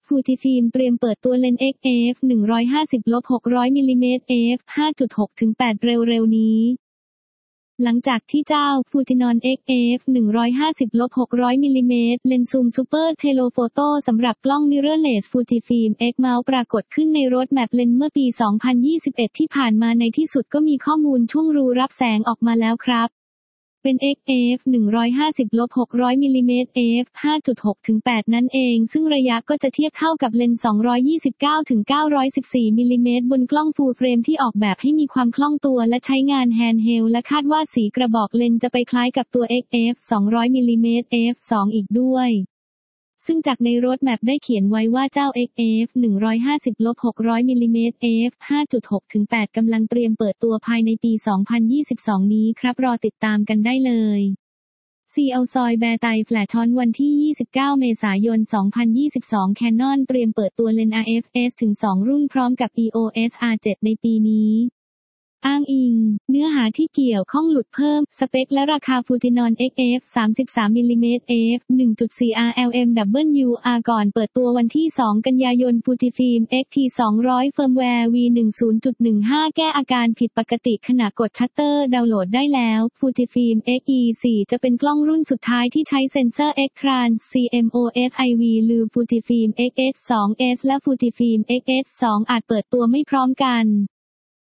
Fujifilm เตรียมเปิดตัวเลนส์ XF 150-600 มิลลิเมตร f 5.6-8 เร็วๆนี้หลังจากที่เจ้า Fujinon XF 150-600 มิลลิเมตรเลนส์ซูมซูเปอร์เทโลโฟโต้สำหรับกล้อง Mirrorless Fujifilm X Mount ปรากฏขึ้นในรถแมพเลนส์เมื่อปี 2021 ที่ผ่านมาในที่สุดก็มีข้อมูลช่วงรูรับแสงออกมาแล้วครับเป็น XF 150-600 มิลลิเมตร f 5.6-8 นั่นเองซึ่งระยะก็จะเทียบเท่ากับเลนส์229-914 มิลลิเมตรบนกล้องฟูลเฟรมที่ออกแบบให้มีความคล่องตัวและใช้งานแฮนด์เฮลด์และคาดว่าสีกระบอกเลนส์จะไปคล้ายกับตัว XF 200 มิลลิเมตร f 2 อีกด้วยซึ่งจากในรถแมพได้เขียนไว้ว่าเจ้า XF 150-600 มิลลิเมตร f 5.6-8 กำลังเตรียมเปิดตัวภายในปี 2022 นี้ครับรอติดตามกันได้เลยซีเอาซอยแบร์ไตแฟลชช้อนวันที่ 29 เมษายน 2022 Canon เตรียมเปิดตัวเลนส์ RFS ถึง 2 รุ่นพร้อมกับ EOS R7 ในปีนี้อ้างอิงเนื้อหาที่เกี่ยวข้องหลุดเพิ่มสเปคและราคา Fujinon XF 33 มิลลิเมตร f 1.4 RLMWR ก่อนเปิดตัววันที่ 2 กันยายน Fujifilm X-T 200 Firmware V10.15 แก้อาการผิดปกติขณะกดชัตเตอร์ดาวน์โหลดได้แล้ว Fujifilm X-E4 จะเป็นกล้องรุ่นสุดท้ายที่ใช้เซ็นเซอร์ X-Trans CMOS IV หรือ Fujifilm X-S2S และ Fujifilm X-S2 อาจเปิดตัวไม่พร้อมกัน